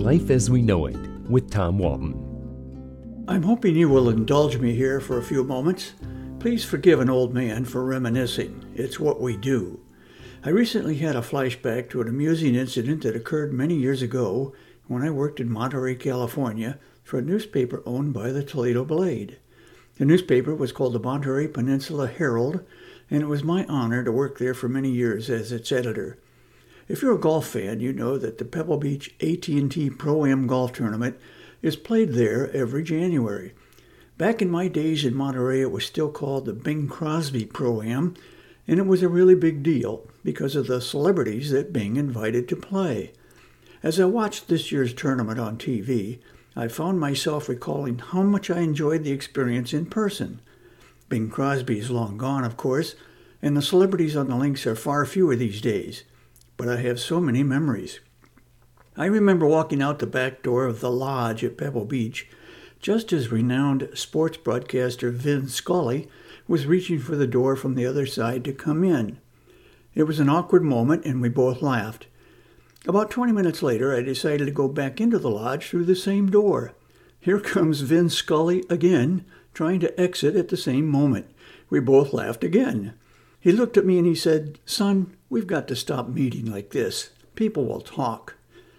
Life as We Know It with Tom Walton. I'm hoping you will indulge me here for a few moments. Please forgive an old man for reminiscing. It's what we do. I recently had a flashback to an amusing incident that occurred many years ago when I worked in Monterey, California for a newspaper owned by the Toledo Blade. The newspaper was called the Monterey Peninsula Herald, and it was my honor to work there for many years as its editor. If you're a golf fan, you know that the Pebble Beach AT&T Pro-Am Golf Tournament is played there every January. Back in my days in Monterey, it was still called the Bing Crosby Pro-Am, and it was a really big deal because of the celebrities that Bing invited to play. As I watched this year's tournament on TV, I found myself recalling how much I enjoyed the experience in person. Bing Crosby is long gone, of course, and the celebrities on the links are far fewer these days, but I have so many memories. I remember walking out the back door of the Lodge at Pebble Beach just as renowned sports broadcaster Vin Scully was reaching for the door from the other side to come in. It was an awkward moment, and we both laughed. About 20 minutes later, I decided to go back into the Lodge through the same door. Here comes Vin Scully again, trying to exit at the same moment. We both laughed again. He looked at me and he said, "Son, we've got to stop meeting like this. People will talk."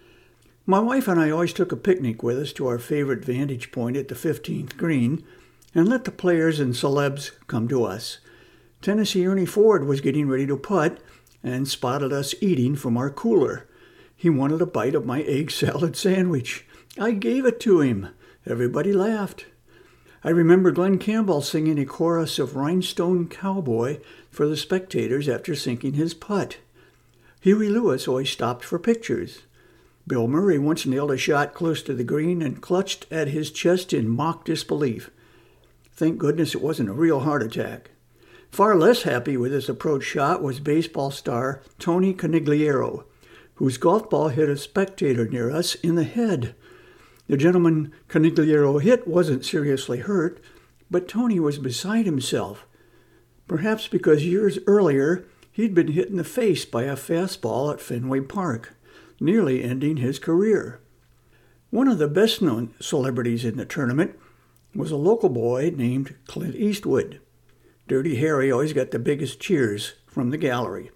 My wife and I always took a picnic with us to our favorite vantage point at the 15th green and let the players and celebs come to us. Tennessee Ernie Ford was getting ready to putt and spotted us eating from our cooler. He wanted a bite of my egg salad sandwich. I gave it to him. Everybody laughed. I remember Glenn Campbell singing a chorus of Rhinestone Cowboy for the spectators after sinking his putt. Huey Lewis always stopped for pictures. Bill Murray once nailed a shot close to the green and clutched at his chest in mock disbelief. Thank goodness it wasn't a real heart attack. Far less happy with his approach shot was baseball star Tony Conigliaro, whose golf ball hit a spectator near us in the head. The gentleman Conigliaro hit wasn't seriously hurt, but Tony was beside himself, perhaps because years earlier he'd been hit in the face by a fastball at Fenway Park, nearly ending his career. One of the best-known celebrities in the tournament was a local boy named Clint Eastwood. Dirty Harry always got the biggest cheers from the gallery.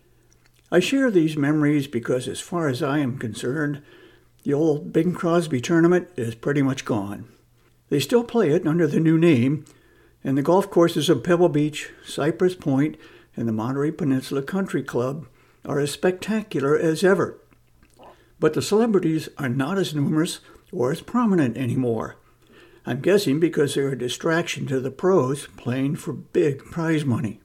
I share these memories because, as far as I am concerned, the old Bing Crosby tournament is pretty much gone. They still play it under the new name, and the golf courses of Pebble Beach, Cypress Point, and the Monterey Peninsula Country Club are as spectacular as ever. But the celebrities are not as numerous or as prominent anymore. I'm guessing because they're a distraction to the pros playing for big prize money.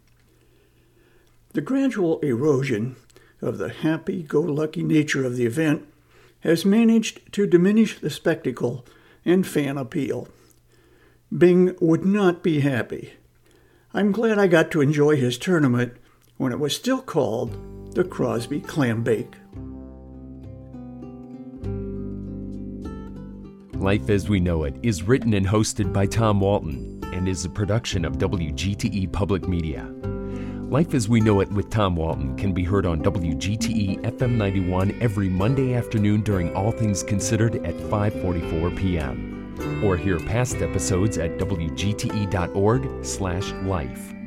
The gradual erosion of the happy-go-lucky nature of the event has managed to diminish the spectacle and fan appeal. Bing would not be happy. I'm glad I got to enjoy his tournament when it was still called the Crosby Clam Bake. Life as We Know It is written and hosted by Tom Walton and is a production of WGTE Public Media. Life as We Know It with Tom Walton can be heard on WGTE FM 91 every Monday afternoon during All Things Considered at 5:44 p.m. Or hear past episodes at WGTE.org/life.